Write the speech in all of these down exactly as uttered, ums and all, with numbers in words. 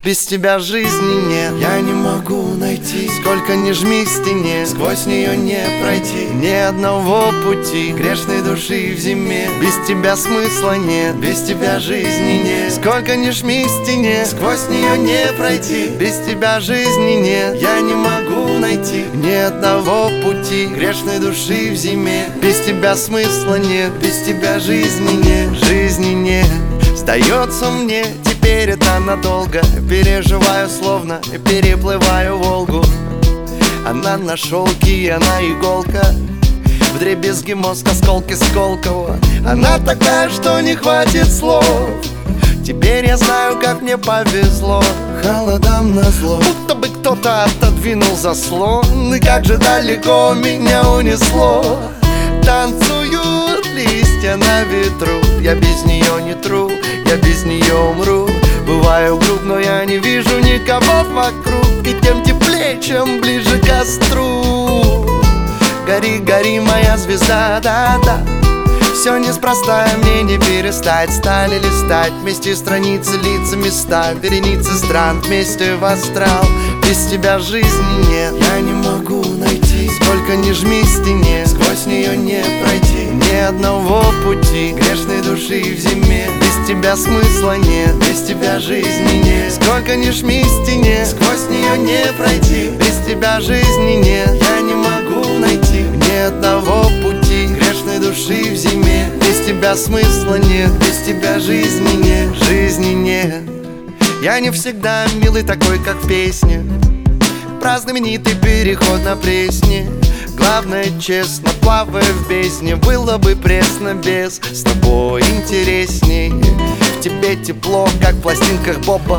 Без тебя жизни нет, я не могу найти. Сколько ни жми к стене, сквозь нее не пройти. Ни одного пути, грешной души в зиме. Без тебя смысла нет, без тебя жизни нет. Сколько ни жми к стене, сквозь нее не пройти. Без тебя жизни нет, я не могу найти. Ни одного пути, грешной души в зиме. Без тебя смысла нет, без тебя жизни нет. Жизни нет. Сдается мне, теперь это надолго. Переживаю, словно переплываю Волгу. Она на шелке, она иголка. Вдребезги мозг, осколки Сколково. Она такая, что не хватит слов. Теперь я знаю, как мне повезло. Холодам назло, будто бы кто-то отодвинул заслон. И как же далеко меня унесло. Танцуют листья на ветру. Я без нее не тру, я без нее умру. Бываю груб, но я не вижу никого вокруг. И тем теплее, чем ближе к костру. Гори, гори, моя звезда, да-да. Все неспроста, мне не перестать. Стали листать вместе страницы, лица, места. Вереницы стран вместе в астрал. Без тебя жизни нет, я не могу найти. Сколько ни жми к стене, сквозь нее не пройти. Ни одного пути, грешной души в зиме. Без тебя смысла нет, без тебя жизни нет. Сколько ни жми к стене, сквозь нее не пройти. Без тебя жизни нет, я не могу найти. Ни одного пути, грешной души в зиме. Без тебя смысла нет, без тебя жизни нет. Жизни нет. Я не всегда милый такой, как в песне. Про знаменитый переход на Пресне. Главное, честно, плавая в бездне. Было бы пресно без, с тобой интересней. В тебе тепло, как в пластинках Боба.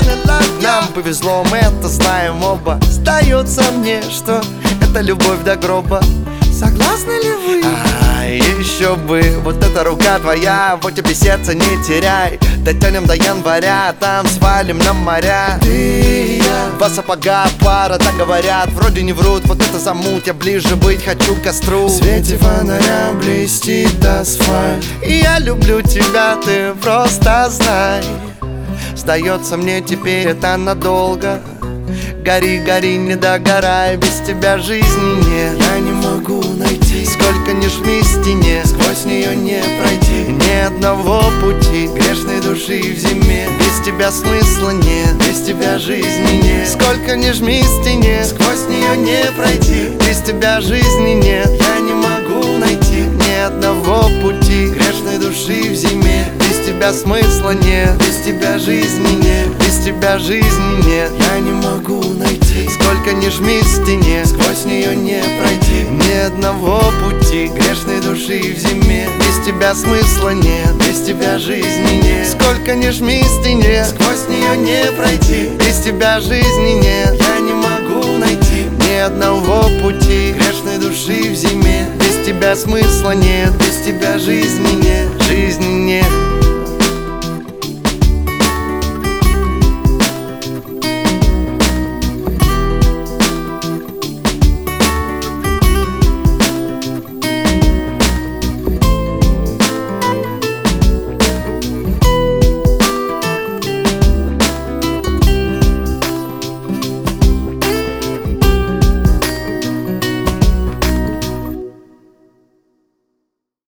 Нам повезло, мы это знаем оба. Сдается мне, что это любовь до гроба. Согласны ли вы? А, еще бы, вот эта рука твоя, вот тебе сердце не теряй. Дотянем до января, там свалим на моря. Ты и я, два сапога пара, так говорят, вроде не врут. Вот это замут, я ближе быть хочу к костру. В свете фонаря блестит асфальт. И я люблю тебя, ты просто знай. Сдается мне, теперь это надолго. Гори, гори, не догорай, без тебя жизни нет. Я не могу найти. Сколько ни жми к стене, сквозь нее не пройти. Ни одного пути, грешной души в зиме. Без тебя смысла нет, без тебя жизни нет. Сколько ни жми к стене, сквозь нее не пройти. Без тебя жизни нет, я не могу найти. Ни одного пути, грешной души в зиме. Без тебя смысла нет, без тебя жизни нет. Без тебя жизни нет, я не могу найти. Сколько ни жми к стене, сквозь нее не пройти. Ни одного пути, грешной души в зиме. Без тебя смысла нет, без тебя жизни нет. Сколько ни жми к стене, сквозь нее не пройти. Без тебя жизни нет, я не могу найти. Ни одного пути, грешной души в зиме. Без тебя смысла нет, без тебя жизни нет. Жизни нет.